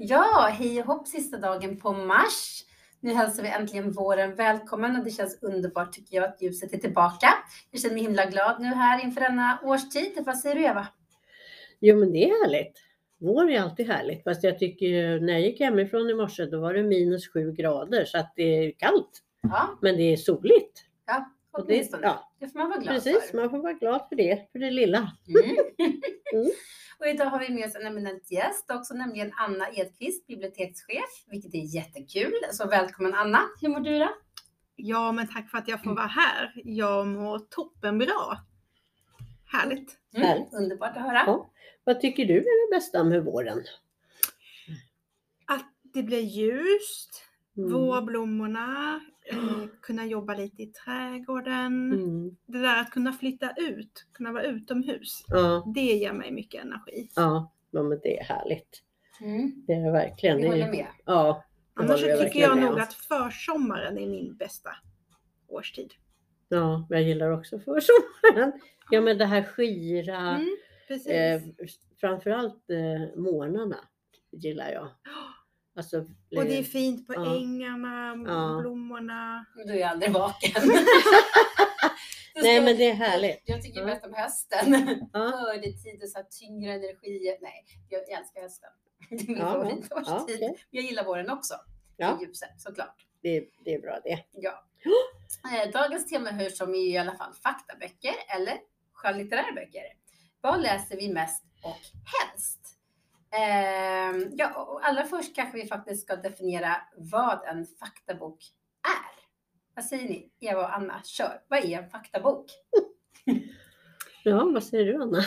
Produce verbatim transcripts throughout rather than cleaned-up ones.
Ja, hej och hopp sista dagen på mars. Nu hälsar vi äntligen våren välkommen och det känns underbart tycker jag att ljuset är tillbaka. Jag känner mig himla glad nu här inför denna årstid. Vad säger du Eva? Jo men det är härligt. Vår är alltid härligt. Fast jag tycker när jag gick hemifrån i morse då var det minus sju grader så att det är kallt. Ja, Men det är soligt. ja Och det, åtminstone. ja, Det får man vara glad precis, för. man får vara glad för det. För det lilla. Mm. Mm. Och idag har vi med oss en eminent gäst också, nämligen Anna Edqvist, bibliotekschef, vilket är jättekul. Så välkommen Anna. Hur mår du då? Ja, men tack för att jag får vara här. Jag mår toppenbra. Härligt. Mm. Härligt. Underbart att höra. Ja. Vad tycker du är det bästa med våren? Att det blir ljust, Mm. vårblommorna, eh, kunna jobba lite i trädgården. Mm. Det där att kunna flytta ut, kunna vara utomhus. Ja, Det ger mig mycket energi. ja, ja, men det är härligt. Mm. Det är det verkligen. Vi Det är, håller med. Ja, det Annars håller jag tycker verkligen jag med nog om. att försommaren är min bästa årstid. Ja, jag gillar också försommaren. Ja, men det här skira. Mm, precis. Eh, framförallt eh, morgnarna gillar jag. Alltså, Och det är fint på ja. ängarna, Ja. blommorna. Du är aldrig vaken. Nej men det är härligt. Jag tycker Ja. bäst om hösten. Ja. Skördetid och så här tyngre energi. Nej, jag älskar hösten. Det är min Ja, ja. favoritårstid. Ja, okej. Jag gillar våren också. Ja. I ljuset såklart. Det, är- det är bra det. Ja. Eh, Dagens tema hör som är i alla fall faktaböcker eller skönlitterära böcker. Vad läser vi mest och helst? Eh, ja, och allra först kanske vi faktiskt ska definiera vad en faktabok är. Vad säger ni? Eva och Anna, kör. Vad är en faktabok? Ja, vad säger du Anna?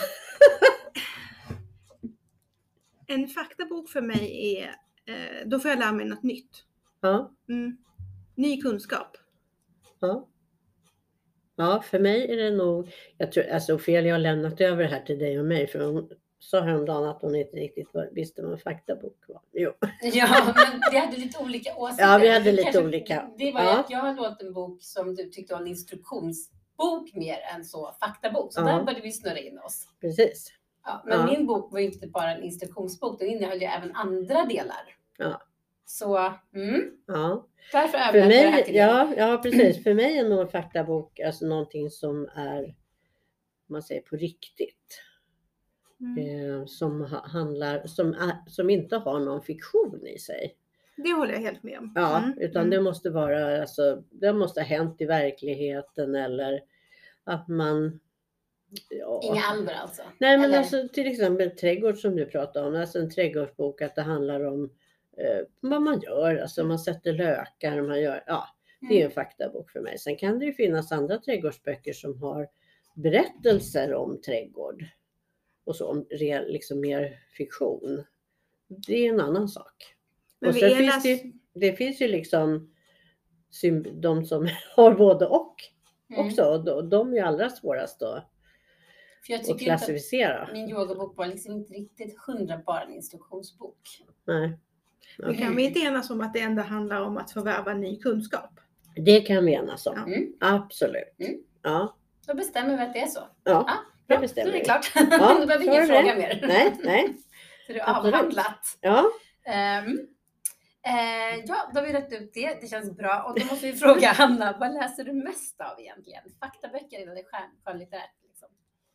En faktabok för mig är, eh, då får jag lära mig något nytt. Ja, Mm. Ny kunskap. ja. Ja, för mig är det nog, jag tror, alltså fel jag har lämnat över det här till dig och mig för hon sa häromdagen att hon inte riktigt var, visste vad en faktabok var. Jo. Ja, men vi hade lite olika åsikter. Ja, vi hade Det lite kanske- olika. Det var ju Ja. att jag hade låtit en bok som du tyckte var en instruktionsbok mer än så faktabok. Så Ja. där började vi snurra in oss. Precis. Ja, men Ja. min bok var ju inte bara en instruktionsbok, den innehöll ju även andra delar. Ja. Så mm, Ja. därför För överlämnar jag det här mig, till dig. ja, ja precis. För mig är nog en faktabok alltså någonting som är, om man säger på riktigt. Mm. Eh, som ha, handlar, som, är, som inte har någon fiktion i sig. Det håller jag helt med om. Ja, Mm. utan Mm. det måste vara, alltså, det måste ha hänt i verkligheten eller att man, ja. Inga alver alltså. Nej men Eller- alltså till exempel trädgård som du pratar om, alltså en trädgårdsbok att det handlar om eh, vad man gör, alltså man sätter lökar, man gör, ja det är Mm. en faktabok för mig. Sen kan det ju finnas andra trädgårdsböcker som har berättelser om trädgård och så, om re- liksom mer fiktion. Det är en annan sak. Men Och vi sen är finns läs- det, det finns ju liksom sym- de som har både och Mm. också. Och de, de är ju allra svårast att, För jag att tycker inte klassificera. att min yogabok var liksom inte riktigt hundra bara en instruktionsbok. Nej. Men kan vi inte enas om att det enda handlar om att förvärva ny kunskap? Det kan vi enas om. Ja. Mm. Absolut. Mm. Ja, Då bestämmer vi att det är så. ja. Ja, Det bra, bestämmer då är det vi. klart. Ja, Då behöver så ingen är det. fråga mer. Nej, nej. Så det är Absolut. avhandlat. Ja, Ehm, eh, ja, då har vi rätt ut det. Det känns bra. Och då måste vi fråga Hanna, vad läser du mest av egentligen? Faktaböcker eller skön- skönlitterärt? Liksom?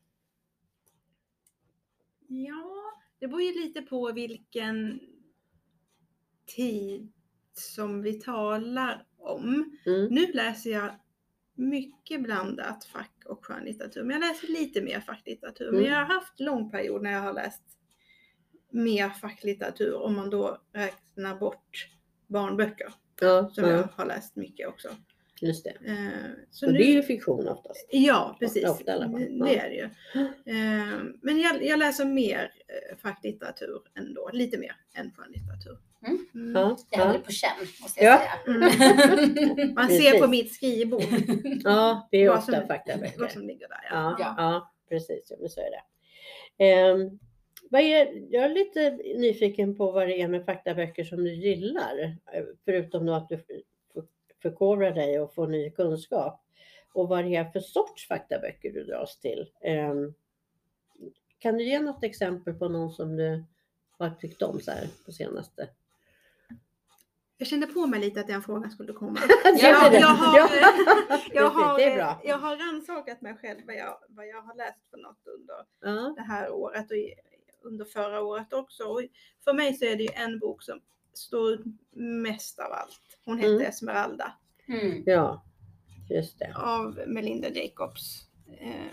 Ja, det beror ju lite på vilken tid som vi talar om. mm. Nu läser jag mycket blandat fack- och skönlitteratur. Men jag läser lite mer facklitteratur. Men Mm. jag har haft lång period när jag har läst mer facklitteratur. Om man då räknar bort barnböcker. ja, Som ja. jag har läst mycket också. Just det. Eh, så Och nu, det är ju fiktion oftast. ja, precis. ofta i alla fall. Ja. Det är det ju. Eh, men jag, jag läser mer eh, facklitteratur ändå. Lite mer än skönlitteratur. Mm. Mm. Ja, Jag hade ja. det på känn, måste jag Ja. säga. Mm. Man ser Precis. på mitt skrivbord ja, det är Vad ofta som- vad faktaböcker. som ligger där. Ja, Ja. ja, precis. Ja, men så är det. Ehm, vad är, jag är lite nyfiken på vad det är med faktaböcker som du gillar. eh, Förutom då att du för- för- förkovrar dig och får ny kunskap. Och vad det är för sorts faktaböcker du dras till. Ehm, kan du ge något exempel på någon som du vad tyckte om så här på senaste? Jag kände på mig lite att den frågan skulle komma. Ja, jag, jag har, ja. jag har, Det är bra. jag har rannsakat mig själv vad jag, vad jag har läst för något under Ja. det här året och i, under förra året också. Och för mig så är det ju en bok som står ut mest av allt. Hon heter Mm. Esmeralda. Mm. Ja, just det. Av Melinda Jacobs. Eh,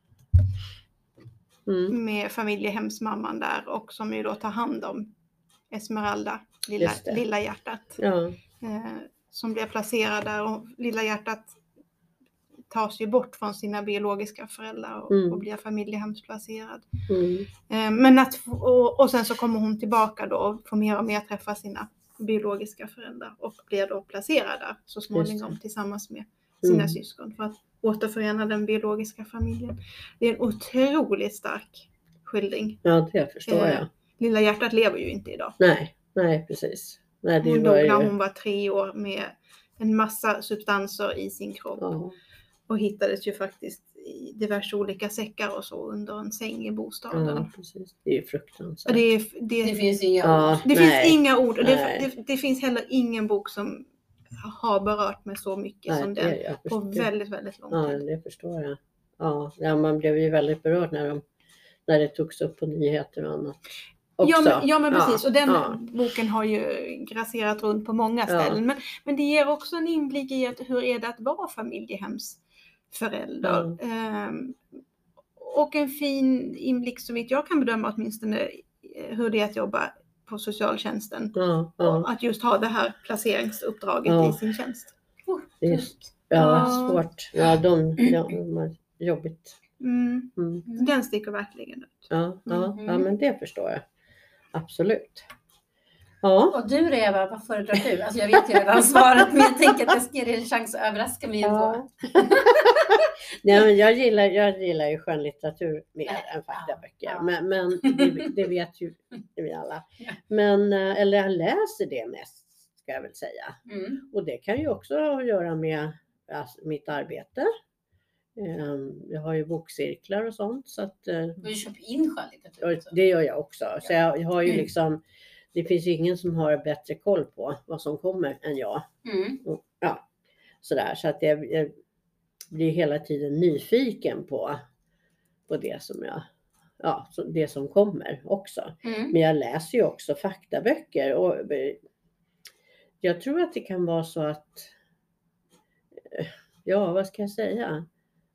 Mm. med familjehemsmamman där och som ju då tar hand om Esmeralda, lilla, Just det. lilla hjärtat. Ja, Eh, som blir placerad där och lilla hjärtat tas ju bort från sina biologiska föräldrar och, Mm. och blir familjehemsplacerad. mm. Eh, men att, och, och sen så kommer hon tillbaka då och får mer och mer träffa sina biologiska föräldrar och blir då placerad där så småningom tillsammans med sina Mm. syskon för att återförena den biologiska familjen. Det är en otroligt stark skildring. Ja, det förstår Eh, jag. Lilla hjärtat lever ju inte idag. Nej, nej precis. Nej, det Hon var dog ju... när hon var tre år med en massa substanser i sin kropp. Ja, Och hittades ju faktiskt i diverse olika säckar och så under en säng i bostaden. ja, precis. Det är ju fruktansvärt. Och det, är, det, Det finns inga Ja, ord. det nej. finns inga ord. Och det, Nej. det, det finns heller ingen bok som har berört mig så mycket Nej, som det, den jag på förstår. väldigt, väldigt lång Ja, tid. det förstår jag. Ja, ja, man blev ju väldigt berörd när, de, när det togs upp på nyheter och annat. Också. Ja men, ja men precis, Ja, och den ja. boken har ju grasserat runt på många ställen. Ja. Men, men det ger också en inblick i att hur är det att vara familjehemsförälder. Ehm, och en fin inblick så vitt jag kan bedöma åtminstone eh, hur det är att jobba på socialtjänsten. Ja, ja. Och att just ha det här placeringsuppdraget Ja. i sin tjänst. Oh, Just. Ja. Ja, svårt. Ja, de, ja, de har jobbigt. Mm. Mm. Den sticker verkligen ut. Ja, ja, Mhm. ja, men det förstår jag. Absolut. Ja. Och du Eva, vad föredrar du? Alltså jag vet ju redan svaret, men jag tänker att jag ska ge dig en chans att överraska mig ändå. Ja. Nej, men jag, gillar, jag gillar ju skönlitteratur mer Nej, än faktaböcker. ja, ja. Men, men det, det vet ju vi alla. Ja. Men, eh, eller jag läser det mest, ska jag väl säga. Mm. Och det kan ju också ha att göra med alltså, mitt arbete. Ehm, Jag har ju bokcirklar och sånt. Så att, eh, Du köper in skönlitteratur och också. det gör jag också. Så jag, jag har ju liksom, det finns ju ingen som har bättre koll på vad som kommer än jag. Mm. Och, ja, sådär. Så att jag, jag blir hela tiden nyfiken på, på det som jag, ja, så det som kommer också. Mm. Men jag läser ju också faktaböcker och eh, jag tror att det kan vara så att, eh, ja vad ska jag säga?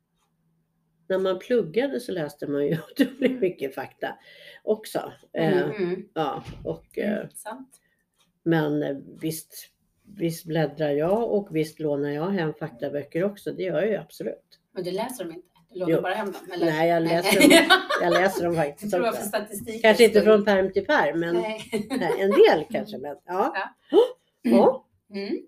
När man pluggade så läste man ju otroligt mycket fakta också. Eh, Mm. Mm. ja, och, eh, Mm. Sant. men eh, visst, visst bläddrar jag och visst lånar jag hem faktaböcker också. Det gör jag ju absolut. Men du läser dem inte? Du låter Jo. bara hem dem? Eller? Nej, jag läser dem, jag läser dem Jag faktiskt tror jag också. för statistik. Kanske inte från pärm till pärm, men Nej. nej, en del kanske. Men, ja. Ja. Ja, Mm.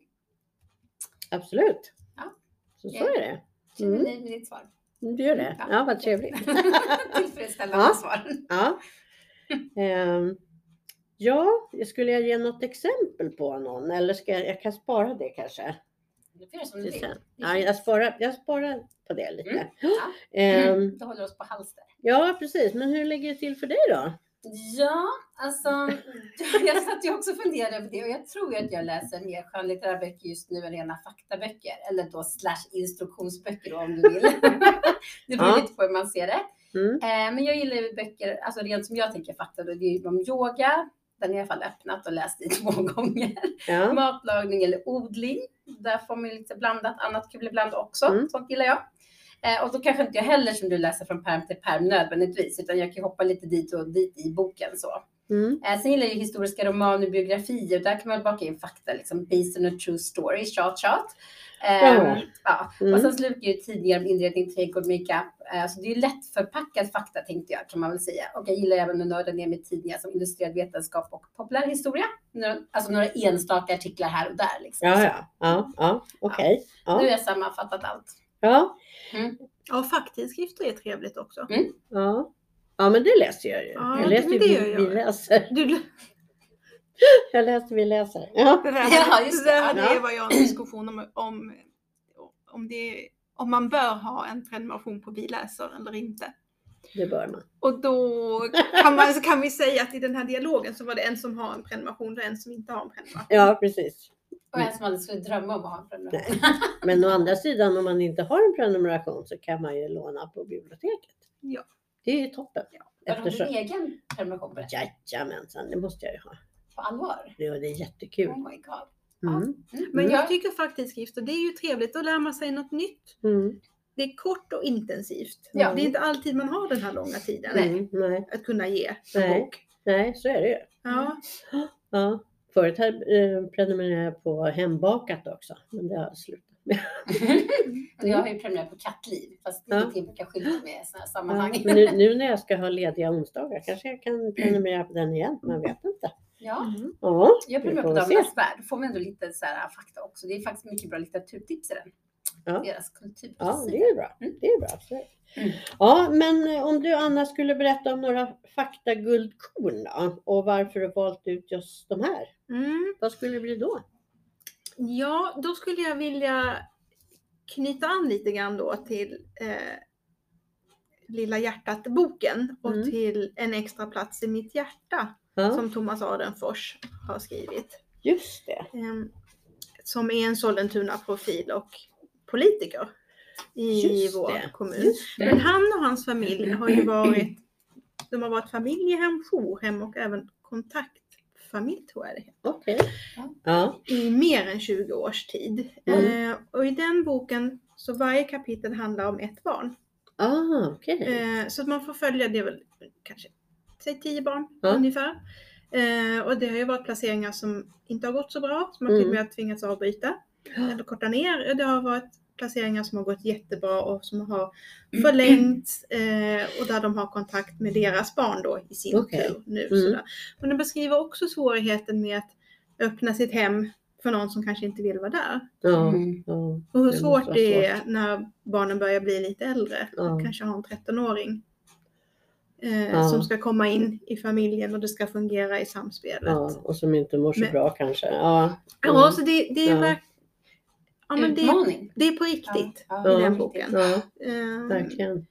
absolut. Ja. Så, så är det. Känner Mm. ni med ditt svar? Du gör det? Ja. Ja, vad trevligt. Tillfredsställande Ja. svar. Ja. Ehm, ja, skulle jag ge något exempel på någon? Eller ska jag, jag kan spara det kanske? Du får göra som du Till vill. sen. Ja, jag sparar, jag sparar på det lite. Mm. Ja. Ehm, Mm. Du håller oss på halster. ja, precis. Men hur ligger det till för dig då? Ja, alltså jag satt ju också och funderade över det och jag tror ju att jag läser mer skönlitterära böcker just nu än rena faktaböcker eller då slash instruktionsböcker då, om du vill. Det beror Ja. lite på hur man ser det. Mm. Eh, men jag gillar ju böcker, alltså rent som jag tänker fakta då, det är ju om yoga. Den har jag i alla fall öppnat och läst i två gånger. Ja. Matlagning eller odling. Där får man ju lite blandat, annat kul ibland också. Mm. Sånt gillar jag. Eh, och då kanske inte jag heller som du läser från pärm till pärm nödvändigtvis. Utan jag kan hoppa lite dit och dit i boken så. Mm. Eh, sen gillar jag ju historiska romaner och biografier. Där kan man baka in fakta liksom. Based on a true story, tjat tjat. Eh, Ja. ja. Mm. Och sen slukar ju tidningar om inredning, trädgård, makeup. Eh, så det är ju lätt förpackad fakta tänkte jag kan man väl säga. Och jag gillar även att nörda ner med tidningar som illustrerad vetenskap och populärhistoria. Några, alltså några enstaka artiklar här och där. Liksom. Ja, ja, ja, ja. okej. Nu Ja. har jag sammanfattat allt. Ja. Ja, facktidskrifter är trevligt också. Ja. Ja, men det läser jag ju. Ja, jag läser ju men det vi, gör vi jag. läser. Du, Jag läser vi läser. Ja. det där, Ja, just det det. där hade Ja. Eva och jag en diskussion om, om, om, det, om man bör ha en prenumeration på Vi läser eller inte. det bör man. Och då kan, man, så kan vi säga att i den här dialogen så var det en som har en prenumeration och en som inte har en prenumeration. Ja, precis. Och en som aldrig skulle drömma om att ha en prenumeration. Men å andra sidan, om man inte har en prenumeration så kan man ju låna på biblioteket. Ja. Det är ju toppen. Har du Eftersom... en egen prenumeration på det? Jajamensan, det måste jag ju ha. På allvar? Ja, det är jättekul. Oh my god. Mm. Mm. Men Ja. jag tycker facktidskrifter, det är ju trevligt. Då lär man sig något nytt. Mm. Det är kort och intensivt. Ja. Det är inte alltid man har den här långa tiden Mm. Nej. att kunna ge en Nej. bok. Nej, så är det ju. Ja. Ja. Förut här eh, prenumererade jag på Hembakat också, men det har jag slutat med. Och jag har ju prenumererat på Kattliv, fast det är Ja. ingenting jag brukar skylta med i sådana här Ja, sammanhang. men nu, nu när jag ska ha lediga onsdagar kanske jag kan prenumerera på den igen, man vet inte. Ja, Mm. Ja, jag vi prenumererar får på väl se. Damernas Värld. Då får man ändå lite så här fakta också. Det är faktiskt mycket bra litteraturtips i den. Ja. Deras kultur. Ja, det är bra. Mm. Det är bra. Så. Mm. Ja, men om du Anna skulle berätta om några faktaguldkorn då, och varför du valt ut just de här. Mm. Vad skulle det bli då? Ja, då skulle jag vilja knyta an lite grann då till eh, Lilla hjärtat-boken och Mm. till En extra plats i mitt hjärta Ja, som Thomas Adenfors har skrivit. just det. Eh, som är en Sollentuna-profil och politiker i Just vår det. kommun. Just det. Men han och hans familj har ju varit, de har varit familjehem, jourhem och även kontaktfamilj tror jag det heter. Okej. Ja. I mer än tjugo års tid. Mm. Eh, och i den boken så varje kapitel handlar om ett barn. Ah, okej. Eh, så att man får följa det väl kanske, säg tio barn Ja. ungefär. Eh, och det har ju varit placeringar som inte har gått så bra, som man till och med har tvingats avbryta eller korta ner. Det har varit placeringar som har gått jättebra och som har förlängts eh, och där de har kontakt med deras barn då i sin Okej. tur nu. Mm. Sådär. Men den beskriver också svårigheten med att öppna sitt hem för någon som kanske inte vill vara där. Ja. Mm. Ja. Och hur Det måste svårt vara det är svårt. när barnen börjar bli lite äldre. Ja. Att kanske ha en tretton-åring. Eh, Ja. Som ska komma in i familjen och det ska fungera i samspelet. Ja, och som inte mår så Men- bra kanske. Ja. Ja, så det, det är Ja. verk- ja, men det, Utmaning. det är på riktigt Ja, i ja, den riktigt. boken. Ja, Eh, verkligen.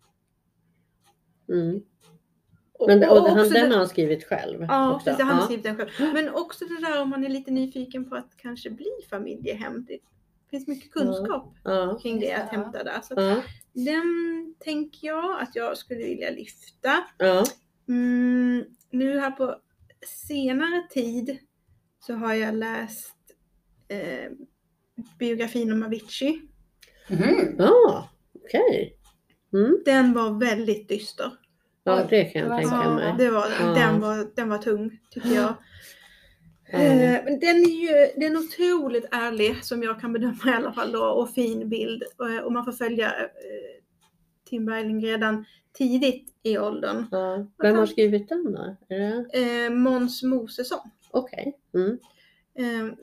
Mm. och- Men och och han, också den det- har han skrivit själv Ja, också. precis, han har Ja. skrivit den själv. Men också det där om man är lite nyfiken på att kanske bli familjehem. Det finns mycket kunskap Ja. kring det Just det, att ja. hämta där. Så att Ja. den tänker jag att jag skulle vilja lyfta. Ja. Mm, nu här på senare tid så har jag läst eh, biografin om Avicii. Mhm. Ja, okej. Mm. Den var väldigt dyster. Ja, Oj, det kan det jag var tänka så. mig. det var, Ja. den, var, den var tung tycker jag. Ja. Eh, men den är ju den är otroligt ärlig som jag kan bedöma i alla fall då, och fin bild. Och, och man får följa eh, Tim Bergling redan tidigt i åldern. Ja. Vem har skrivit den då? Är det... Eh, Måns Mosesson. Okej. Mm. Eh,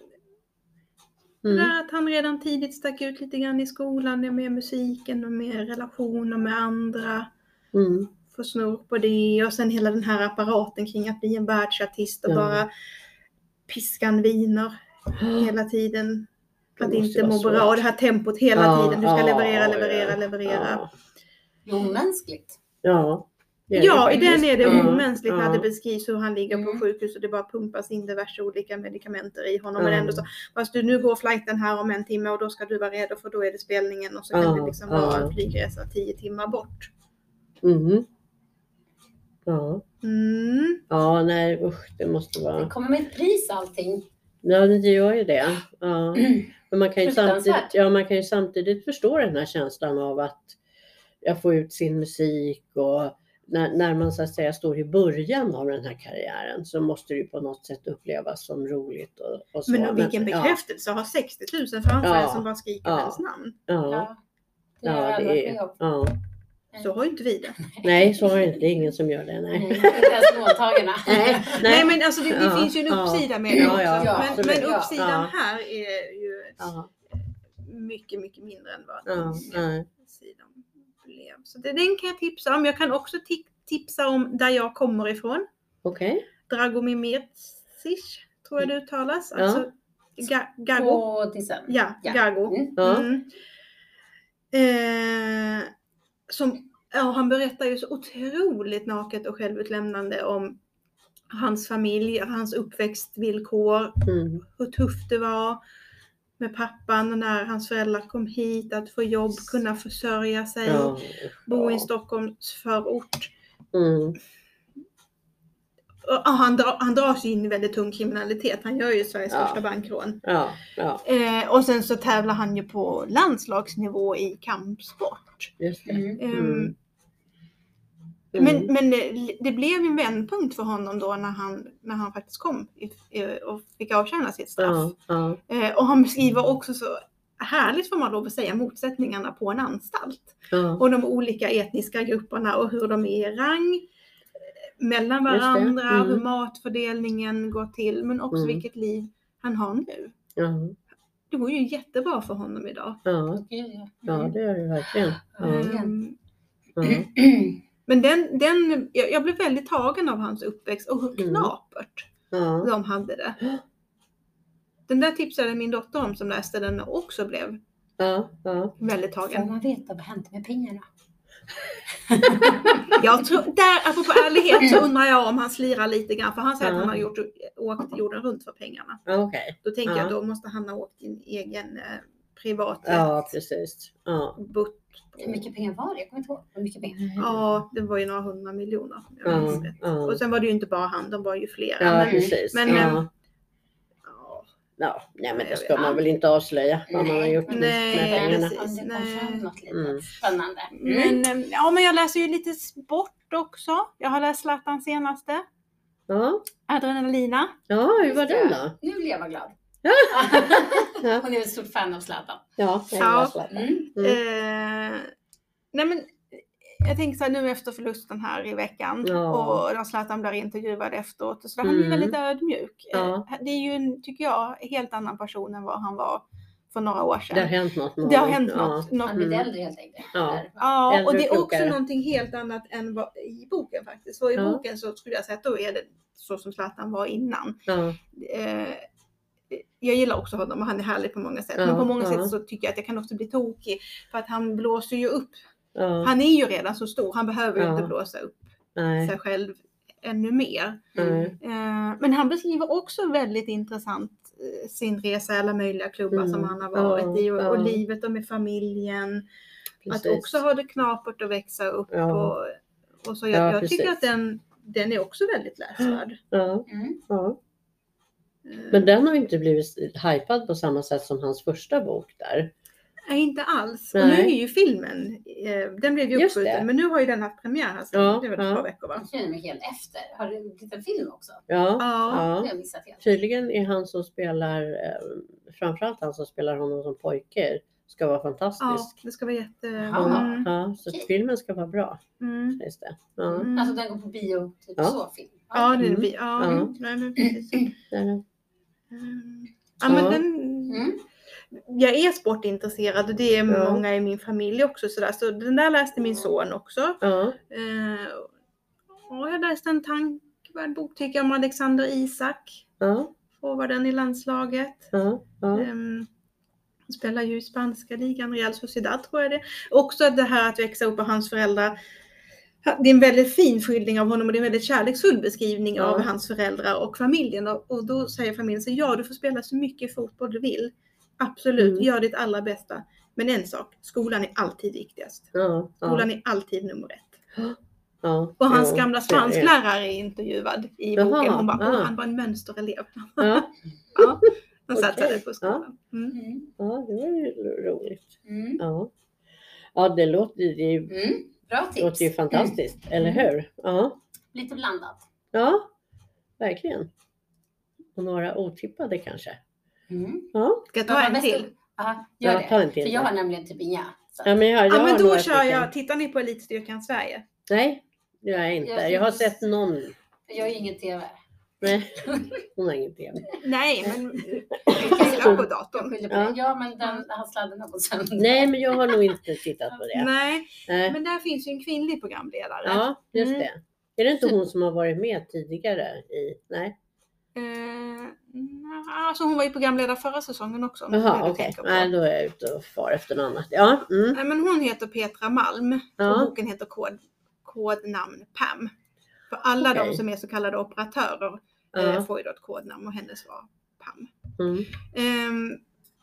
Mm. Där att han redan tidigt stack ut lite grann i skolan med musiken och med relationer med andra. Mm. Få snurr på det och sen hela den här apparaten kring att bli en världsartist och Ja. bara piskan viner hela tiden. Det Att måste inte vara må bra svårt. och det här tempot hela Ja, tiden. Du ska ja, leverera, ja, leverera, ja. leverera. Det är omänskligt. Ja. det är det Ja, i faktiskt. den är det Ja, omänskligt när ja. det beskrivs hur han ligger på Mm. sjukhus och det bara pumpas in diverse olika medikamenter i honom. Ja. Men ändå så, fast du nu går flighten här om en timme och då ska du vara redo för då är det spelningen och så kan Ja, det liksom ja. vara en flygresa tio timmar bort. Mm. Ja. Mm. Ja, nej usch, det måste vara... Det kommer med ett pris allting. Ja, det gör ju det. Ja. Men man kan ju, Fruktansvärt. samtidigt, ja, man kan ju samtidigt förstå den här känslan av att jag får ut sin musik och när, när man så att säga står i början av den här karriären så måste det ju på något sätt upplevas som roligt. Och, och så. Men vilken ja, bekräftelse, ha sextio tusen framför Ja. sig som bara skriker Ja. hennes namn. Ja, Ja, det har jag ja, aldrig det varit är, med om. ja. Så har ju inte vi det. Nej, så har det inte. Det är ingen som gör det. Nej, Nej. inte ens småtagarna. Nej, Nej, men alltså det, det Ja, finns ju en ja. uppsida med det Ja, också. ja, men, absolut. men uppsidan Ja. här är ju Ja, mycket, mycket mindre än vad ja, nej. sidan blev. Så det, den kan jag tipsa om. Jag kan också ti- tipsa om där jag kommer ifrån. Okej. Dragomir Mircic, tror jag det uttalas. Ja. Alltså Ga- Gago. På Tisen. Ja, Ja. Gago. Mm. Ja. Mm. Eh, som Ja, han berättar ju så otroligt naket och självutlämnande om hans familj, hans uppväxtvillkor, Mm. hur tufft det var med pappan och när hans föräldrar kom hit, att få jobb, kunna försörja sig, Ja. bo i en Ja. Stockholms förort. Mm. Och han, dra, han dras in i väldigt tung kriminalitet. Han gör ju Sveriges Ja. största bankrån. Ja. Ja. Eh, och sen så tävlar han ju på landslagsnivå i kampsport. Just det. Mm. Um, Mm. Men, Mm. men det, det blev en vändpunkt för honom då när han, när han faktiskt kom i, i, och fick avtjäna sitt straff. Ja. Ja. Eh, och han beskriver också så härligt, får man lov att säga, motsättningarna på en anstalt. Ja. Och de olika etniska grupperna och hur de är i rang eh, mellan Just det. varandra, Mm. hur matfördelningen går till, men också Mm. vilket liv han har nu. Ja. Det går ju jättebra för honom idag. Ja. Gud, ja. Ja, det gör det verkligen. Ja. Verkligen. Um, Ja. men den, den, jag, jag blev väldigt tagen av hans uppväxt och hur Mm. knapert Ja. de hade det. Den där tipsade min dotter om som läste den och också blev Ja. Ja. väldigt Får tagen. man veta vad hände med pengarna? Jag tror, där, apropå ärlighet, så undrar jag om han slirar lite grann. För han säger Ja. att han har gjort, åkt jorden runt för pengarna. Okej. Då tänker Ja. jag, då måste han ha åkt in egen eh, privat Ja, precis. Ja. butt. Hur mycket pengar var det? Jag kommer inte ihåg. Hur mycket pengar? Ja, det var ju några hundra miljoner. om jag minns Ja. rätt. Ja. Och sen var det ju inte bara han, de var ju flera. Ja, men, precis. men, ja. ja, Ja, nej, men det Jag ska vet. man väl inte avslöja vad man har Nej. gjort med, Nej, med pengarna. precis. Om det kom Nej. fram något litet Mm. spännande. Mm. men, eh, ja, men jag läser ju lite sport också. Jag har läst Zlatans senaste. Ja, Adrenalina. ja hur var Just den det. då? Nu blir jag glad. Ja. Ja, Hon är ett stort fan av Zlatan. ja, jag Ja. var Zlatan. Mm. Mm. Eh, nej men jag tänker så här nu efter förlusten här i veckan Ja. och då Zlatan blir intervjuad efteråt och så där, han är Mm. väldigt ödmjuk. Ja. Eh, det är ju en, tycker jag, helt annan person än vad han var för några år sedan. Det har hänt något. med Det har honom. hänt något. något Han blir Mm. äldre helt enkelt. Ja. Där. Ja, Äldre och det är och också klokare. någonting helt annat än vad, i boken faktiskt. Så i Ja. boken så skulle jag säga att då är det så som Zlatan var innan. Ja. Eh, jag gillar också honom och han är härlig på många sätt. Ja, Men på många ja. sätt så tycker jag att jag kan också bli tokig. För att han blåser ju upp. Ja. Han är ju redan så stor. Han behöver ju Ja. inte blåsa upp Nej. sig själv ännu mer. Nej. Eh, men han beskriver också väldigt intressant eh, sin resa i alla möjliga klubbar Mm. som han har varit Ja, i. Och, ja. och livet och med familjen. Precis. Att också ha det knapert att växa upp. Ja. Och, och så jag, Ja, jag tycker precis. att den, den är också väldigt läsvärd. Ja. Mm. Ja. Eh, Men den har inte blivit hypad på samma sätt som hans första bok där. Nej, inte alls. Nej. Och nu är ju filmen, eh, den blev ju Just det. uppskjuten. Men nu har ju den haft premiär här. Ja, Det är väl ett ja. par veckor va? Jag känner mig helt efter. Har du tittat film också? Ja. Ja. Det Ja. har jag missat helt. Tydligen är han som spelar, eh, framförallt han som spelar honom som pojke, ska vara Ja, fantastisk. det ska vara jätte... Jaha. Mm. Ja, så Okej. filmen ska vara bra. Mm. Sägs det. Ja. Mm. Alltså den går på bio, typ Ja. så film. Ja, det är Mm. vi. Ja, Ja. nej, men precis. Där är det. Mm. Ja, men Ja. den... Mm. Jag är sportintresserad och det är Ja. många i min familj också. Sådär. Så den där läste min son också. Ja. Eh, och jag läste en tankvärd bok tycker jag om Alexander Isak. Ja. Forwarden i landslaget. Ja. Ja. Um, spelar ju i spanska ligan, Real Sociedad tror jag det. Också det här att växa upp och hans föräldrar. Det är en väldigt fin skildring av honom och det är en väldigt kärleksfull beskrivning Ja. av hans föräldrar och familjen. Och, och då säger familjen så ja, du får spela så mycket fotboll du vill. Absolut, Mm. gör ditt allra bästa. Men en sak, skolan är alltid viktigast. Ja. Skolan är alltid nummer ett. Ja. Och hans Jo, gamla så är det. spansklärare är intervjuad i Jaha, boken. Hon bara, ja. åh, han var en mönsterelev. Ja. Ja, de Okej. satsade på skolan. Mm. Mm. Ja, det var ju roligt. Mm. Ja. Ja, det låter, det är ju, Mm. Bra det låter ju tips. fantastiskt, eller hur? Ja. Lite blandat. Ja, verkligen. Och några otippade kanske. Mm. Ja, Ska jag ta Vad var en mest- till? Ja, gör Ja, det. ta en till För jag då. har nämligen typ inga. Så. ja men jag, jag Ja, men har då några kör stycken. jag. Tittar ni på Elitstyrkan Sverige? Nej, det gör jag inte. Jag Jag har finns- sett någon. Jag har ingen tv. Nej, hon har ingen tv. Nej, men tittar på Jag datorn. skyller på Ja. det. Ja, men den har sladden har gått sönder. Nej, men jag har nog inte tittat på det. Nej, Nej. men där finns ju en kvinnlig programledare. Ja, just Mm. det. Är det inte hon som har varit med tidigare i? Nej. Eh, alltså hon var ju programledare förra säsongen också. om det är Jaha, det du okej. tänker på. Nej, då är jag ute och far efter något annat. Ja, mm. Nej, men hon heter Petra Malm Ja. och boken heter kod, kodnamn Pam. För alla Okej. de som är så kallade operatörer eh, Ja. får ju då ett kodnamn och hennes var Pam. Mm. Ehm,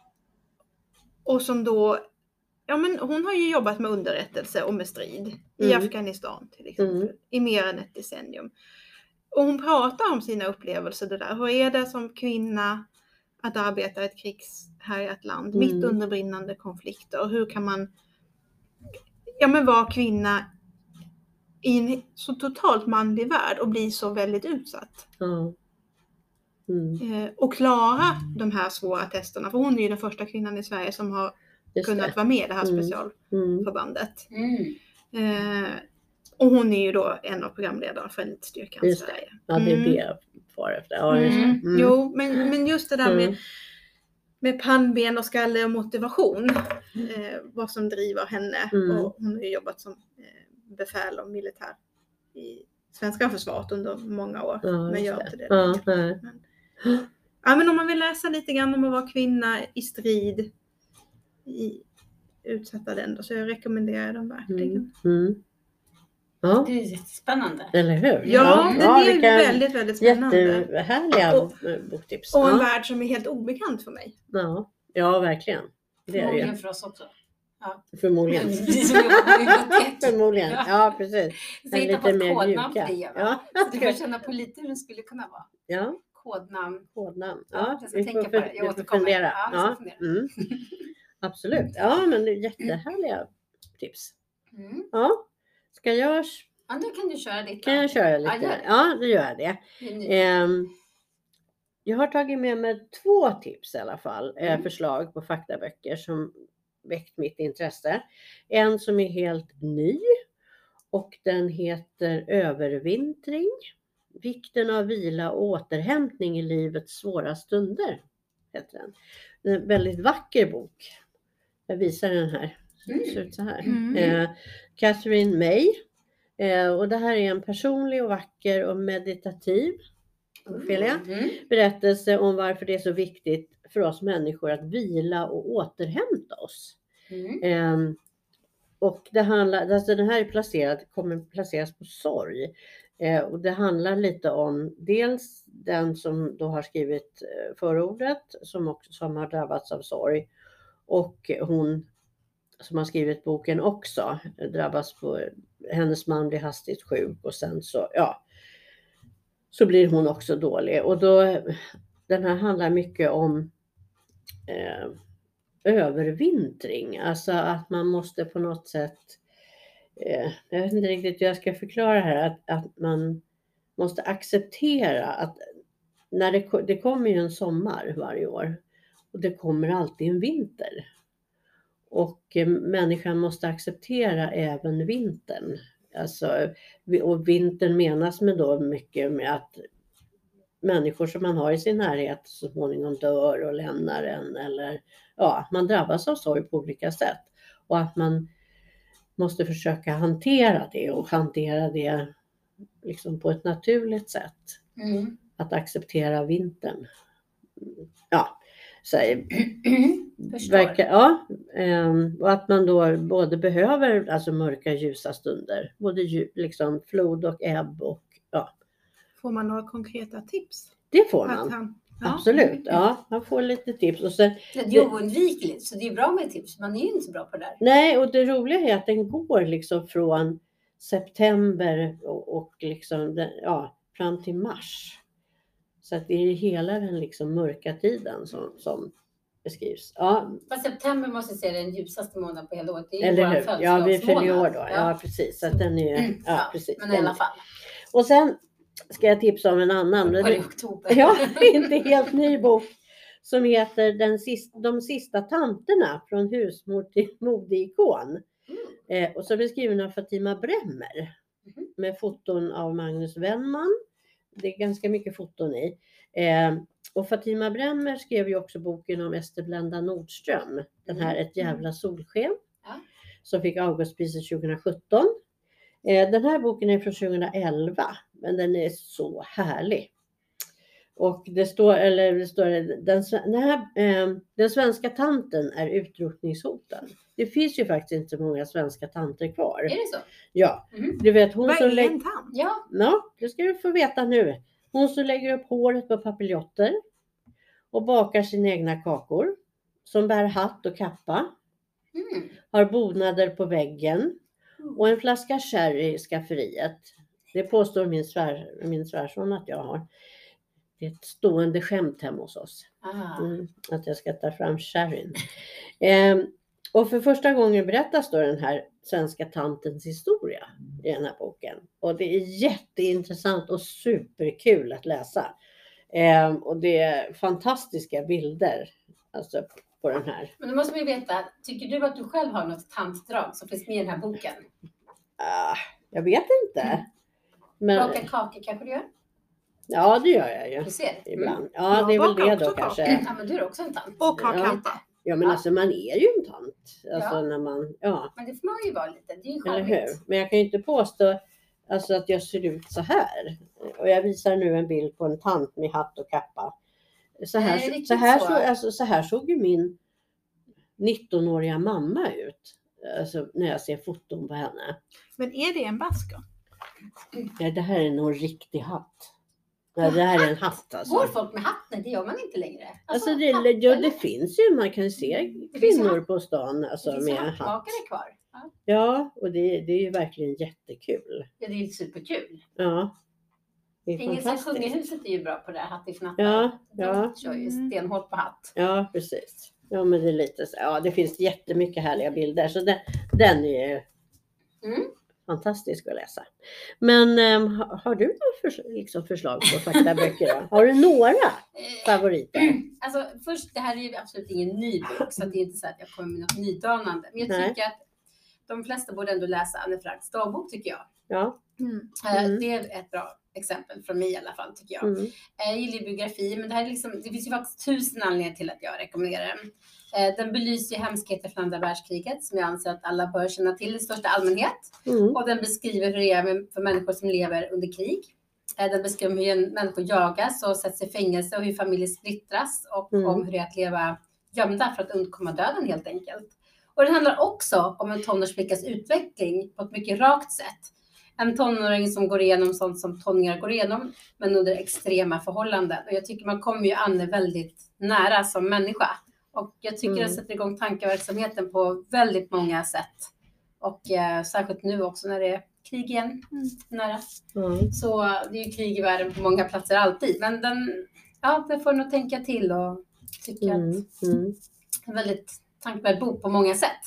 och som då, ja men hon har ju jobbat med underrättelse och med strid i Mm. Afghanistan till exempel Mm. i mer än ett decennium. Och hon pratar om sina upplevelser det där. Hur är det som kvinna att arbeta i ett krigshärjat land Mm. mitt under brinnande konflikter? Hur kan man ja, men vara kvinna i en så totalt manlig värld och bli så väldigt utsatt? Ja. Mm. Eh, och klara de här svåra testerna. För hon är ju den första kvinnan i Sverige som har Just kunnat det. vara med i det här Mm. specialförbandet. Mm. Mm. Eh, och hon är ju då en av programledarna för Elitstyrkan Just det. Sverige. Ja, det är Mm. det jag far efter. Ja, just det. Mm. Mm. Jo, men, men just det där Mm. med, med pannben och skalle och motivation. Eh, vad som driver henne. Mm. Och hon har ju jobbat som eh, befäl och militär i svenska försvaret under många år. Ja, men just gör det. inte det. Ja, nej. Men, ja, men om man vill läsa lite grann om att vara kvinna i strid i utsatta länder så jag rekommenderar dem verkligen. Mm. Mm. Ja, Det är jättespännande. eller hur? Ja, den är vilka väldigt, väldigt spännande. Jättehärliga Och- boktips. Och en Ja. värld som är helt obekant för mig. Ja. Ja, verkligen. Det är det Förmodligen ju. för oss också. Förmodligen. Vi som jobbar på bibliotek. Förmodligen. Ja. Ja, precis. Vi ska Men hitta på lite ett mer kodnamn mjuka. för det. Va? Ja. Så du får känna på lite hur det skulle kunna vara. Ja, Kodnamn. kodnamn. Ja, Ja, jag ska vi tänka får, på det. för, Jag vi får återkommer. fundera. Ja, jag ska Ja. fundera. Mm. Absolut. Ja, men det är jättehärliga tips. Mm. Ja. Ska jag, Ja, då kan du köra ditt. kan då. jag köra lite? Ja, gör det. Ja, då gör jag det. Det är nytt. Ehm, jag har tagit med mig två tips i alla fall. eh, Mm. Förslag på faktaböcker som väckt mitt intresse. En som är helt ny och den heter Övervintring. Vikten av vila och återhämtning i livets svåra stunder. Heter den. Det är en väldigt vacker bok. Jag visar den här. Mm. Det ser ut så här. Mm. Eh, Catherine May. Eh, och det här är en personlig och vacker och meditativ Ophelia, Mm. berättelse om varför det är så viktigt för oss människor att vila och återhämta oss. Mm. Eh, och det handlar, alltså den här är placerad, kommer placeras på sorg. Eh, och det handlar lite om dels den som då har skrivit eh, förordet som, också, som har drabbats av sorg. Och hon som har skrivit boken också drabbas på, hennes man blir hastigt sjuk och sen så, ja, så blir hon också dålig. Och då, den här handlar mycket om eh, övervintring. Alltså att man måste på något sätt, eh, jag vet inte riktigt hur jag ska förklara här, att, att man måste acceptera att när det, det kommer ju en sommar varje år och det kommer alltid en vinter. Och eh, människan måste acceptera även vintern. Alltså, och vintern menas med då mycket med att människor som man har i sin närhet så småningom dör och lämnar en. Eller ja, man drabbas av sorg på olika sätt. Och att man måste försöka hantera det och hantera det liksom på ett naturligt sätt. Mm. Att acceptera vintern. Ja, så Förstår. verkar, ja, ehm, och att man då både behöver alltså mörka ljusa stunder, både ju, liksom flod och ebb och ja, Får man några konkreta tips? det får Att man. han, ja. Absolut, ja, man får lite tips och sen, Det är ju oundvikligt, så det är bra med tips. Man är ju inte så bra på det där. nej, och det roliga är att den går liksom från september och, och liksom den, ja, fram till mars. Så att det är hela den liksom mörka tiden som, som beskrivs. Ja, Fast september måste jag säga är den ljusaste månaden på hela året. Det är ju eller vår hur? Ja, vi fyller ju år då. födelsedagsmånad. Ja, precis. Så att den är, Mm, ja, ja, precis. Men i alla Den- fall. Och sen ska jag tipsa om en annan. Var det i oktober? Ja, inte helt ny bok. Som heter den sista, De sista tanterna från husmor till modeikon. Mm. Eh, och så är skriven av Fatima Bremmer. Mhm. Med foton av Magnus Wennman. Det är ganska mycket foton i. Eh, och Fatima Bremmer skrev ju också boken om Ester Blenda Nordström. Den här Ett jävla solsken. Ja. Som fick Augustpriset tjugohundrasjutton. Eh, den här boken är från tjugohundraelva. Men den är så härlig. Och det står, eller det står, den, den, här, eh, den svenska tanten är utrotningshotad. Det finns ju faktiskt inte så många svenska tanter kvar. Är det så? Ja, Mm. du vet hon Vad som är lägger... en tant? Ja. Ja, det ska du få veta nu. Hon som lägger upp håret på papiljotter och bakar sina egna kakor. Som bär hatt och kappa. Mm. Har bonader på väggen. Och en flaska sherry i skafferiet. Det påstår min, svär, min svärson att jag har. Det är ett stående skämt hemma hos oss. Ah. Mm, att jag ska ta fram sherryn. Eh, och för första gången berättas då den här svenska tantens historia i den här boken. Och det är jätteintressant och superkul att läsa. Eh, och det är fantastiska bilder alltså, på den här. Men då måste man ju veta, tycker du att du själv har något tantdrag som finns med i den här boken? Ah, jag vet inte. Men, Baka kakor kanske du gör? ja, det gör jag ju. Du ser. Ibland. Mm. Ja, det är Jag väl bakar det då också kanske. Ja, men du är också en tant. Och har Ja. kappa. Ja, men Ja. alltså man är ju en tant. Alltså Ja. när man, ja, Men det får man ju vara lite. Det är ju eller charmigt. hur? Men jag kan ju inte påstå alltså, att jag ser ut så här. Och jag visar nu en bild på en tant med hatt och kappa. Så här, Nej, riktigt så här, så. så, alltså, så här såg ju min nittonåriga mamma ut. Alltså, när jag ser foton på henne. Men är det en basker? Ja, det här är nog en riktig hatt. Ja, det här är en hatt alltså. Går folk med hatt? Nej, det gör man inte längre. Alltså hatt, det, ja, eller? det finns ju, man kan se Det finns ju kvinnor hatt. på stan alltså, Det finns ju med hatt. hattmakare kvar. Ja. Ja, och det, det är ju verkligen jättekul. Ja, det är ju superkul. Ja, det är Engelska fantastiskt. kungahuset är ju bra på det här, hatt i fnattar. Ja, ja. De kör ju Mm. stenhårt på hatt. Ja, precis. Ja, men det är lite så. Ja, det finns jättemycket härliga bilder. Så den, den är ju Mm. fantastisk att läsa. Men äm, ha- har du några förs- liksom förslag på faktaböcker då? Har du några Eh, favoriter? Alltså först, det här är ju absolut ingen ny bok, så att det är inte så att jag kommer med något nydanande. Men jag Nej. tycker att de flesta borde ändå läsa Anne Franks dagbok, tycker jag. Ja. Mm. Eh, Mm. Det är ett bra exempel från mig i alla fall, tycker jag. Mm. Eh, Jag gillar biografi, men det här är liksom, det finns ju faktiskt tusen anledningar till att jag rekommenderar den. Eh, Den belyser ju hemskheter från andra världskriget, som jag anser att alla bör känna till i största allmänhet. Mm. Och den beskriver hur det är med- för människor som lever under krig. Eh, Den beskriver hur en- människor jagas och sätts i fängelse och hur familjer splittras. Och Mm. om hur det är att leva gömda för att undkomma döden helt enkelt. Och den handlar också om en tonårsflickas utveckling på ett mycket rakt sätt. En tonåring som går igenom sånt som tonåringar går igenom, men under extrema förhållanden. Och jag tycker man kommer ju Anne väldigt nära som människa. Och jag tycker Mm. det sätter igång tankeverksamheten på väldigt många sätt. Och eh, särskilt nu också när det är krig igen Mm. nära. Mm. Så det är ju krig i världen på många platser alltid. Men den, ja, den får nog tänka till och tycker Mm. att Mm. det är en väldigt tankvärd bok på många sätt.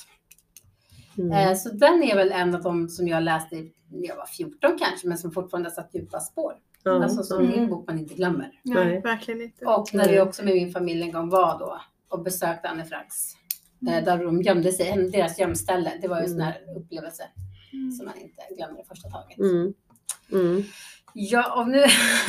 Mm. Eh, så den är väl en av de som jag läste när jag var fjorton kanske, men som fortfarande satt djupa spår. Ja, Alltså som ja. en bok man inte glömmer. Nej, Nej. verkligen inte. Och när Nej. vi också med min familj en gång var då och besökte Anne Franks. Eh, där de gömde sig, deras gömställe. Det var ju en sån här upplevelse Mm. som man inte glömmer i första taget. Mm. Mm. Ja, och nu...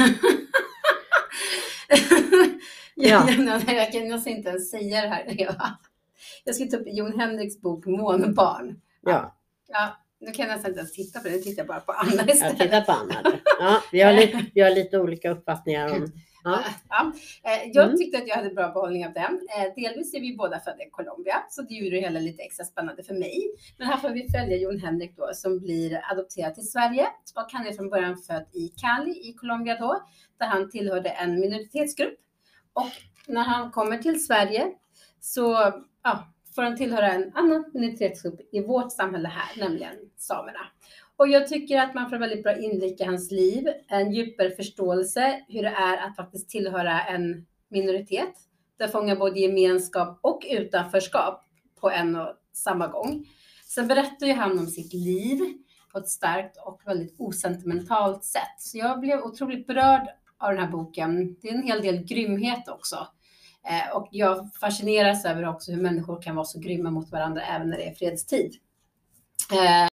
Ja. jag, jag, jag kan nästan inte ens säga det här, Eva. Jag ska ta upp Jon Henriks bok Månbarn. Ja, Ja, nu kan jag nästan inte ens titta på det. Nu tittar jag bara på Anna jag istället. tittar på Anna. där. Ja, vi, har lite, vi har lite olika uppfattningar om... Ja. Ja, eh, jag Mm. tyckte att jag hade bra behållning av den. Eh, delvis är vi båda födda i Colombia, så det gjorde det hela lite extra spännande för mig. Men här får vi följa Jon Henrik då, som blir adopterad till Sverige. Och han är från början född i Cali i Colombia då, där han tillhörde en minoritetsgrupp. Och när han kommer till Sverige så ja, får han tillhöra en annan minoritetsgrupp i vårt samhälle här, nämligen samerna. Och jag tycker att man får väldigt bra inblick i hans liv, en djupare förståelse hur det är att faktiskt tillhöra en minoritet. Där fångar både gemenskap och utanförskap på en och samma gång. Sen berättar ju han om sitt liv på ett starkt och väldigt osentimentalt sätt. Så jag blev otroligt berörd av den här boken. Det är en hel del grymhet också. Eh, och jag fascineras över också hur människor kan vara så grymma mot varandra även när det är fredstid. Eh,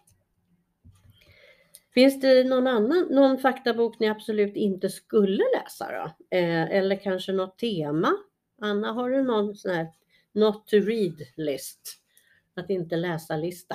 Finns det någon annan, någon faktabok ni absolut inte skulle läsa då? Eh, eller kanske något tema? Anna, har du någon sån här not to read list? Att inte läsa lista?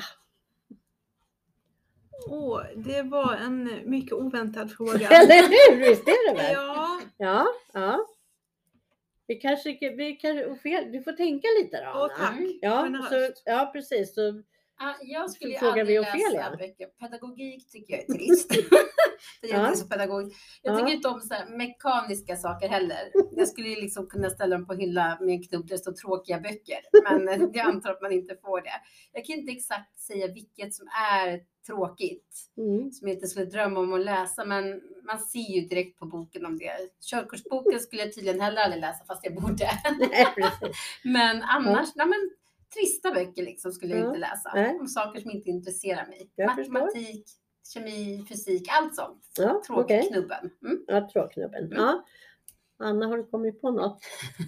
Åh, det var en mycket oväntad fråga. Eller hur? Visst är det väl? Ja, Ja, ja. Vi kanske, vi kan, fel, du får tänka lite då, Åh, Anna. tack. Ja, Generöst. så, ja, precis. Så, Ja, jag skulle ju Frågar aldrig vi läsa Ofelia? böcker. Pedagogik tycker jag är trist. Det är Ja. inte så pedagog. Jag Ja. tycker inte om så här mekaniska saker heller. Jag skulle ju liksom kunna ställa dem på hylla med en knubb där det står tråkiga böcker. Men jag antar att man inte får det. Jag kan inte exakt säga vilket som är tråkigt. mm. Som jag inte skulle drömma om att läsa. Men man ser ju direkt på boken om det. Körkortsboken skulle jag tydligen heller aldrig läsa fast jag borde. Nej, precis. Men annars, nej men trista böcker liksom skulle jag Ja, inte läsa. nej. Om saker som inte intresserar mig. Jag förstår. Matematik, kemi, fysik, allt sånt. Ja, okej. Tråkknubben. Mm. Ja, tråknubben. Mm. Ja. Anna, har du kommit på något?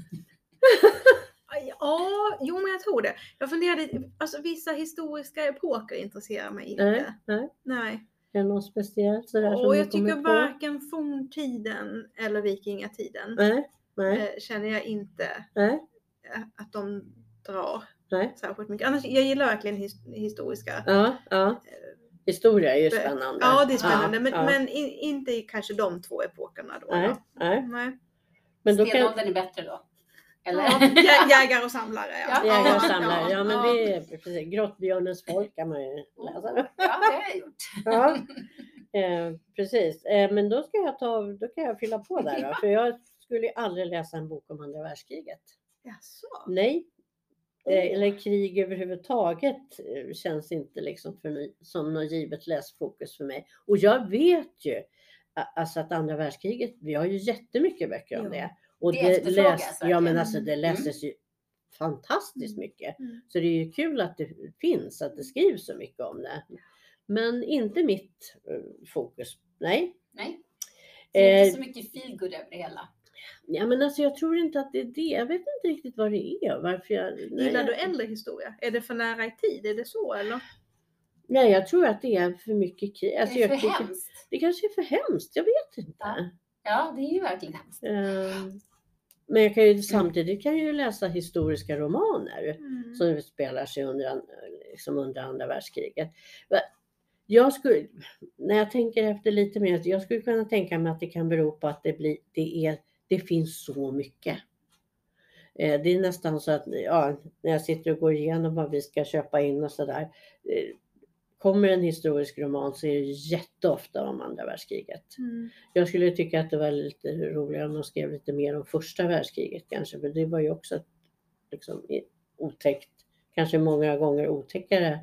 Ja, jo men jag tror det. Jag funderade, alltså vissa historiska epoker intresserar mig inte. Nej, nej. Nej. Är det något speciellt sådär som Och du jag kommer tycker på? varken forntiden eller vikingatiden Nej, nej, eh, känner jag inte nej, eh, att de drar nej. särskilt mycket. Annars, jag gillar verkligen his- historiska. Ja, ja. Historia är ju Bö- spännande. Ja, det är spännande. Ja, men ja. men i, inte i kanske de två epokerna då. Nej, då. nej. Nej. Men då kan Stenåldern är bättre då. Eller? Ja, jä- jägare och samlare. Ja. Ja, jägare och samlare. Ja, men ja. det är precis. Grottbjörnens folk kan man ju läsa. Ja, det har jag gjort. Ja, eh, precis. Eh, men då ska jag ta, då kan jag fylla på där då. För jag skulle ju aldrig läsa en bok om andra världskriget. Jaså? Nej. Åh. Eh, eller krig överhuvudtaget eh, känns inte liksom för mig, som något givet läsfokus för mig. Och jag vet ju a- alltså att andra världskriget, vi har ju jättemycket böcker om Ja. det. Och Det det, efterfrågas läs, ja men verkligen. alltså det Mm. läses ju fantastiskt Mm. mycket. Mm. Så det är ju kul att det finns, att det skrivs så mycket om det. Men inte mitt eh, fokus. Nej. Nej. Det är Eh, inte så mycket feelgood över det hela. ja men alltså jag tror inte att det är det. Jag vet inte riktigt vad det är. Varför jag, nej, Gillar du jag- äldre historia? Är det för nära i tid? Är det så eller? Nej, jag tror att det är för mycket krig. Alltså, Det är jag för tycker- hemskt. det kanske är för hemskt, jag vet inte. Ja. Ja, det är ju verkligen hemskt. Ehm, Men jag kan ju, samtidigt kan jag ju läsa historiska romaner Mm. som utspelar sig under, an- liksom under andra världskriget. Va- Jag skulle, när jag tänker efter lite mer, jag skulle kunna tänka mig att det kan bero på att det, blir, det, är, det finns så mycket. Eh, Det är nästan så att ja, när jag sitter och går igenom vad vi ska köpa in och sådär. eh, Kommer en historisk roman så är det jätteofta om andra världskriget. Mm. Jag skulle tycka att det var lite roligare om de skrev lite mer om första världskriget kanske. För det var ju också liksom otäckt. Kanske många gånger otäckare.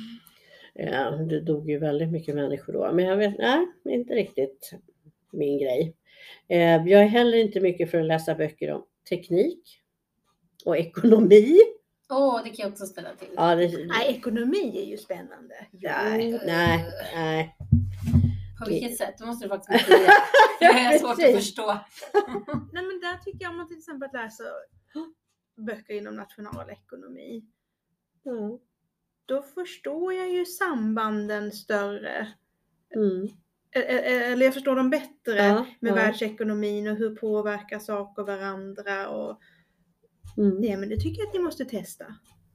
Ja, det dog ju väldigt mycket människor då. Men jag vet, nej, inte riktigt min grej. Eh, Jag är heller inte mycket för att läsa böcker om teknik och ekonomi. Åh, det kan jag också ställa till. Ja, det, Nej, ekonomi är ju spännande. nej, nej, nej. På vilket sätt? Då måste du faktiskt motivera. Det är svårt att Precis. förstå. Nej men där tycker jag om man till exempel läser böcker inom nationalekonomi. Ja. Då förstår jag ju sambanden större. Mm. E- e- Eller jag förstår dem bättre Ja, med ja. världsekonomin och hur påverkar saker varandra. Och Mm. det, men det tycker jag att ni måste testa.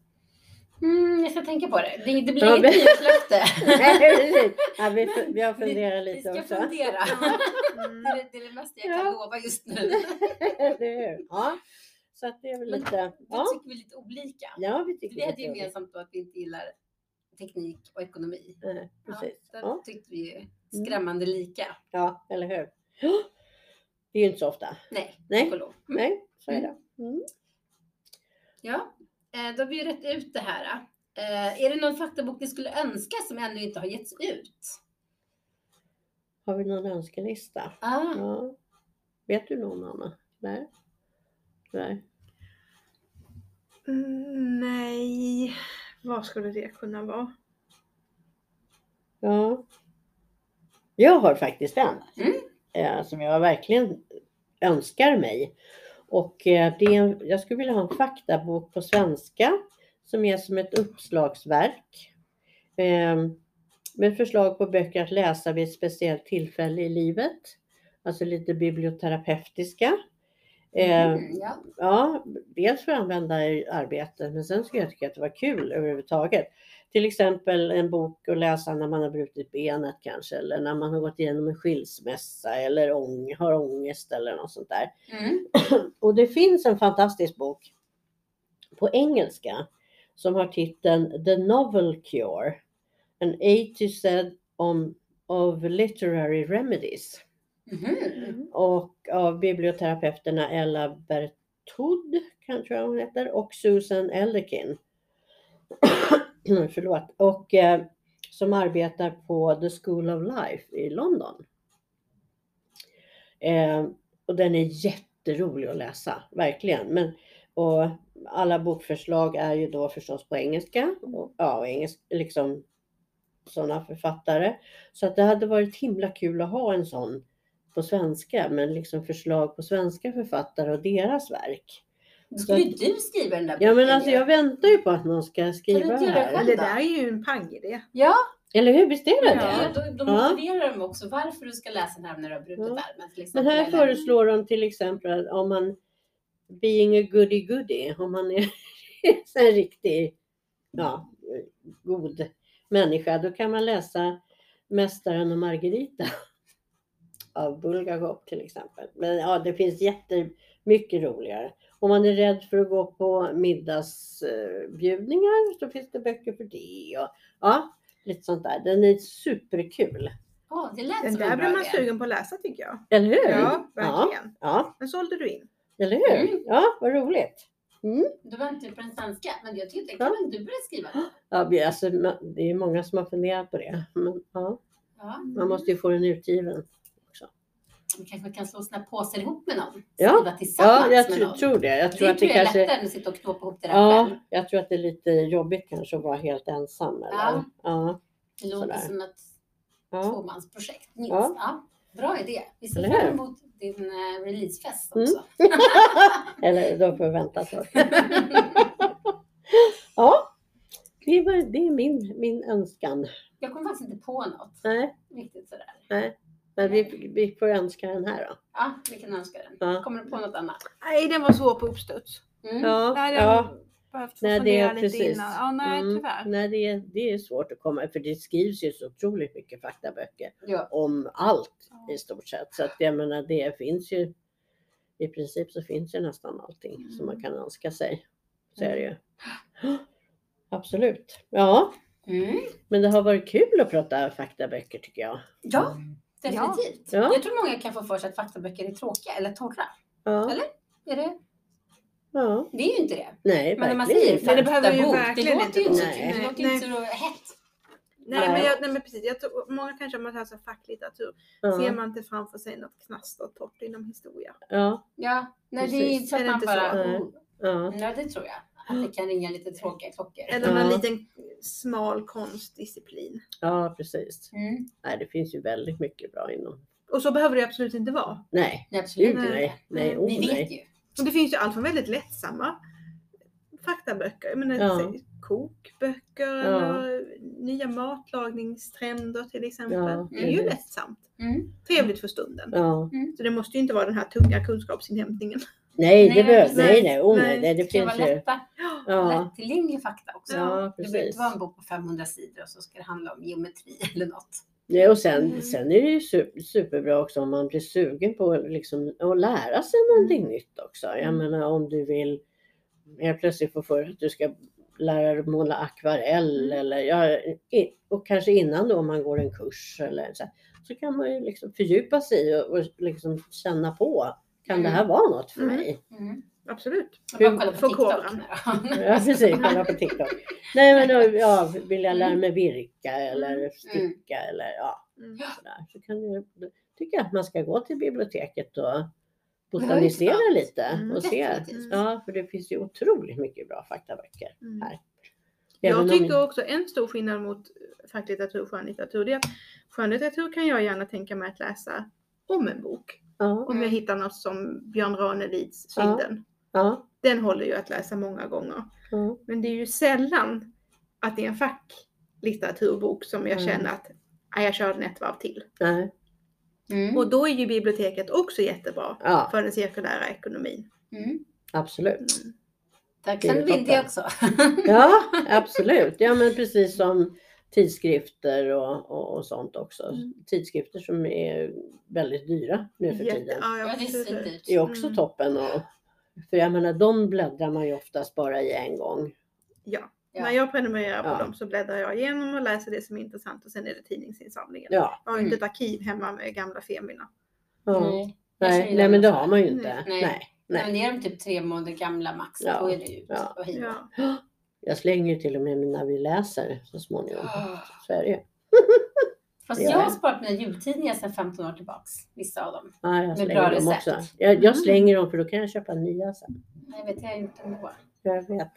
Mm, jag ska tänka på det. Det, det blir Ja, inget men- nyhetslöfte. Nej, precis. Ja, vi, vi har funderat Vi lite ska också. fundera. Mm. Det är det, det är det mesta jag kan Ja. lova just nu. Eller hur? Ja, så att det är väl Men lite... Då Ja, tycker vi lite olika. ja vi tycker Vi hade lite olika. gemensamt då att vi inte gillar teknik och ekonomi. Nej, precis. Ja, där Ja, tyckte vi ju skrämmande lika. ja, eller hur? Ja, det är ju inte så ofta. Nej, Nej. tack och lov. Nej, så är det. Mm. Ja, eh, då har vi ju rätt ut det här. Eh, Är det någon faktabok ni skulle önska som ännu inte har getts ut? Har vi någon önskelista? Ah, Ja. Vet du någon, Anna? Nej. Nej. Mm, nej, vad skulle det kunna vara? Ja. Jag har faktiskt en. Mm. Eh, som jag verkligen önskar mig. Och eh, det är en, jag skulle vilja ha en faktabok på svenska. Som är som ett uppslagsverk. Eh, med förslag på böcker att läsa vid ett speciellt tillfälle i livet. Alltså lite biblioterapeutiska. Eh, Mm, ja. ja, dels för att använda i arbetet, men sen skulle jag tycka att det var kul överhuvudtaget. Till exempel en bok att läsa när man har brutit benet kanske, eller när man har gått igenom en skilsmässa eller ång, har ångest eller något sånt där. Mm. Och det finns en fantastisk bok på engelska som har titeln The Novel Cure, an A to Z on, of Literary Remedies. Mhm. Och av biblioterapeuterna Ella Berthoud, kanske hon heter, och Susan Elderkin. Förlåt. Och eh, som arbetar på The School of Life i London. Eh, och den är jätterolig att läsa, verkligen. Men, och alla bokförslag är ju då förstås på engelska. Och, ja, engelsk, liksom sådana författare. Så att det hade varit himla kul att ha en sån på svenska, men liksom förslag på svenska författare och deras verk. Då skulle ju du skriva den där boken. Ja, men alltså ju. jag väntar ju på att någon ska skriva Kan du det inte göra här. själv? Men det där är ju en pangidé. Ja, Eller hur? Visst är det Ja. det? då, då Ja. motiverar de också varför du ska läsa den här när du har brutit Ja. armen. Till Men exempel. här Eller- föreslår de till exempel att om man being a goody goody, om man är en riktig ja, god människa, då kan man läsa Mästaren och Margarita av Bulgakov till exempel. Men ja, det finns jättemycket roligare. Om man är rädd för att gå på middagsbjudningar så finns det böcker för det. Och, ja, lite sånt där. Den är superkul. Åh, det lät Den som där en blir bra man idé. sugen på att läsa tycker jag. Eller hur? Ja, verkligen. Ja, Den sålde du in. eller hur? Mm. Ja, vad roligt. Mm. Du var inte på den svenska, men jag tyckte, Ja. kan väl du börja skriva det? Ja, vi- alltså, ma- det är många som har funderat på det. Men, ja, Ja. man måste ju få den utgiven. Vi kanske kan slå såna påsar ihop med någon. Ja. Skriva tillsammans Ja, jag med tr- någon. tror det. Jag tror det att det tror jag är kanske... lättare än att sitta och knåpa ihop det där Ja, själv. jag tror att det är lite jobbigt kanske att vara helt ensam. Eller? Ja. Ja. Det låter Sådär. som ett Ja. tvåmansprojekt minst. Ja. Ja. Bra idé. Vi ser Eller fram hur? emot din uh, releasefest Mm. också. Eller då får vi vänta så. Ja, det, var, det är min, min önskan. Jag kommer faktiskt inte på något Nej, riktigt sådär. nej. Men vi, vi får önska den här då. Ja, vi kan önska den. Ja. Kommer du på något annat? Nej, den var svår på uppstuds. Mm. Ja, Nej, den ja. behövt få Nej, det fundera är lite precis. innan. Ja, nej, Mm. tyvärr. Nej, det är, det är svårt att komma, för det skrivs ju så otroligt mycket faktaböcker Ja. om allt Ja. i stort sett. Så att jag menar, det finns ju, i princip så finns ju nästan allting Mm. som man kan önska sig. Så är det ju. Absolut. Ja, Mm. men det har varit kul att prata faktaböcker tycker jag. Ja, definitivt. Ja. Jag tror många kan få för sig att faktaböcker är tråkiga eller torra. Ja, Eller? Är det? Ja. Det är ju inte det. Nej, Men när man verkligen säger inte. Nej, det behöver ju faktabok, det verkligen låter ju inte inte, vara. det låter Nej. inte så hett. Nej, Nej. men, jag, nej men precis. Jag tror, många kanske om man läser facklitteratur ser Ja, man inte framför sig något knastert torrt inom historia. ja, Ja, nej det är Precis. inte så Är att det man inte bara... så? Nej. Oh. ja. Nej, det tror jag. Att det kan ringa lite tråkiga klockor. Eller Ja. någon liten smal konstdisciplin. Ja, precis. Mm. Nej, det finns ju väldigt mycket bra inom. Och så behöver det absolut inte vara. Nej, Nej, absolut Gud, inte. nej, nej, oh, Vi vet nej. ju. Och det finns ju allt från väldigt lättsamma faktaböcker. Jag menar, Ja. säg, kokböcker Ja. eller nya matlagningstrender till exempel. Ja, det är ju precis. lättsamt. Mm. Trevligt för stunden. Ja. Så det måste ju inte vara den här tunga kunskapsinhämtningen. Nej, det Nej, behövs. precis. Nej, nej, oh, nej, Nej. nej, det Det kan finns vara ju. lätta, Ja, lättillgänglig fakta också. ja, Det behöver precis. inte vara en bok på femhundra sidor och så ska det handla om geometri eller något. Nej, och sen, Mm. sen är det ju super, superbra också om man blir sugen på liksom, att lära sig någonting nytt också. Jag Mm. menar om du vill helt plötsligt få för att du ska lära dig måla akvarell Mm. eller ja, i- och kanske innan då om man går en kurs eller så, så kan man ju liksom fördjupa sig och, och liksom känna på, kan Mm. det här vara något för Mm. mig? Mm. Absolut. Jag bara kolla på Förkovran. TikTok. Ja, precis, kolla på TikTok. Nej, men då, ja, vill jag lära mig virka eller Mm. sticka eller ja, Mm. sådär. Så kan du, då tycker jag att man ska gå till biblioteket och Ja, botanisera just det. lite Mm, och se. definitivt. Ja, för det finns ju otroligt mycket bra faktaböcker. Mm. Här. Även Jag om- tycker också en stor skillnad mot facklitteratur och skönlitteratur, det är att skönlitteratur kan jag gärna tänka mig att läsa om en bok. Ja, Om jag Mm. hittar något som Björn Ranelids Ja. Synden. ja, Den håller ju att läsa många gånger. ja, Men det är ju sällan att det är en facklitteraturbok som jag Mm. känner att "Nej, jag kör den ett varv till." nej. Mm. Och då är ju biblioteket också jättebra Ja, för den cirkulära ekonomin. Mm. absolut. Mm. Där Det är kan vi toppen. det också. Ja, absolut. Ja, men precis som tidskrifter och, och, och sånt också. Mm. Tidskrifter som är väldigt dyra nu för Jätte, tiden. ja, Ja, det är absolut. svindyrt. Det är också Mm. toppen. Och, för jag menar, de bläddrar man ju oftast bara i en gång. Ja. Ja. När jag prenumererar på Ja. dem så bläddrar jag igenom och läser det som är intressant och sen är det tidningsinsamlingen. Ja, Jag har ju inte Mm. ett arkiv hemma med gamla Femina. ja. Nej, jag Nej, känner nej, men det igen har så. man ju inte. Nej. Nej. Nej. Nej. Nej, men är de typ tre månader gamla max, Ja, då är det ut ja. och hej. Ja. Jag slänger ju till och med när vi läser så småningom. Ah. Så är det ju. Fast Det gör jag har jag. sparat mina jultidningar sedan femton år tillbaks. Vissa av dem. Ja, jag Med slänger bra dem recept. också. Jag, jag Mm. slänger dem för då kan jag köpa nya sen. Jag vet, jag har gjort det ändå. Jag vet.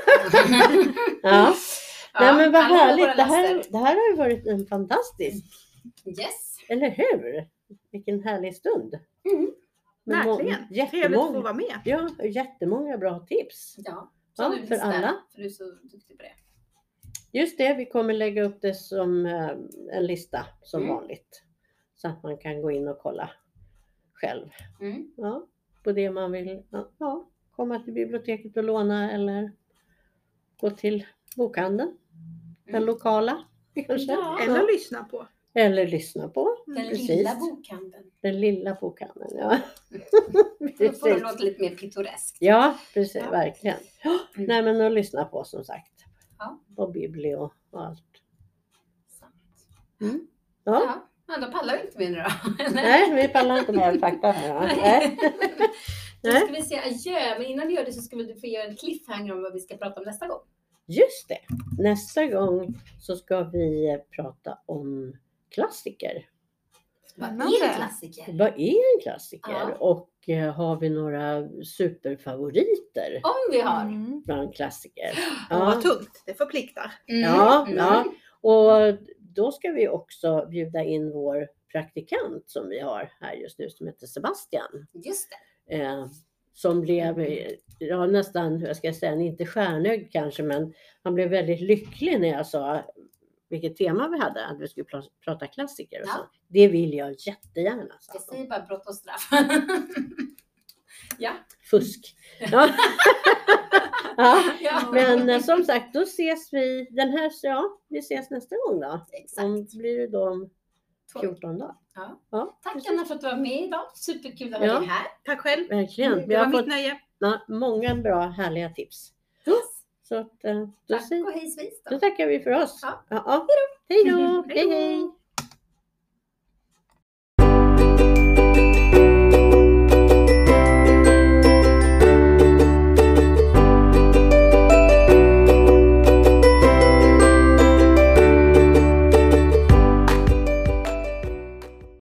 Ja. Nej, men vad alla har våra härligt. Det här, laster. det här har ju varit en fantastisk, Yes. eller hur? Vilken härlig stund. Mm. Med må- Verkligen. Trevligt att få Jättemånga, vara med. ja, jättemånga bra tips. Ja, Ja, så du för visste, alla. För du är så duktig på det. Just det, vi kommer lägga upp det som eh, en lista som Mm. vanligt. Så att man kan gå in och kolla själv. Mm. Ja, på det man vill ja, ja, komma till biblioteket och låna eller gå till bokhandeln. Den Mm. lokala kanske. Ja. Eller lyssna på. Eller lyssna på. Den Precis. lilla bokhandeln. Den lilla bokhandeln. Ja, Då får det precis. låta lite mer pittoreskt. Ja, precis. Ja. Verkligen. Mm. Nej, men att lyssna på som sagt. Ja. Och bibli och, och allt. Sant. Mm. Ja. Ja. Ja, då pallar vi inte mer nu då. Nej, vi pallar inte med fakta här. Ja. Nej. Då Nej. ska vi säga adjö, men innan vi gör det så ska vi du få göra en cliffhanger om vad vi ska prata om nästa gång. Just det. Nästa gång så ska vi prata om klassiker. Vad är Spännande. en klassiker? Vad är en klassiker? Ja. Och eh, har vi några superfavoriter Om vi har. Mm. bland klassiker? Ja. Vad tungt. Det förpliktar. Mm. Ja, Mm. ja. Och då ska vi också bjuda in vår praktikant som vi har här just nu som heter Sebastian. Just det. Eh, som blev, eh, ja, nästan, jag ska säga, inte stjärnögd kanske, men han blev väldigt lycklig när jag sa vilket tema vi hade, att vi skulle pr- prata klassiker och Ja. så. Det vill jag jättegärna. sa Jag han. säger bara brott och straff. ja. Fusk. Ja. Ja. ja. Men eh, som sagt, då ses vi den här, ja, vi ses nästa gång då. Exakt. Om, blir det då om Två. fjorton dagar. Ja. Ja, Tack precis. Anna för att du var med idag. Superkul att ha Ja. dig här. Tack själv. Verkligen. Vi Det var har mitt fått nöje. ja, många bra härliga tips. Yes. Så att, eh, då, Tack säger- och hej svejs då då. tackar vi för oss. Ja. Ja, ja. Hej då. Hej då. Hej hej.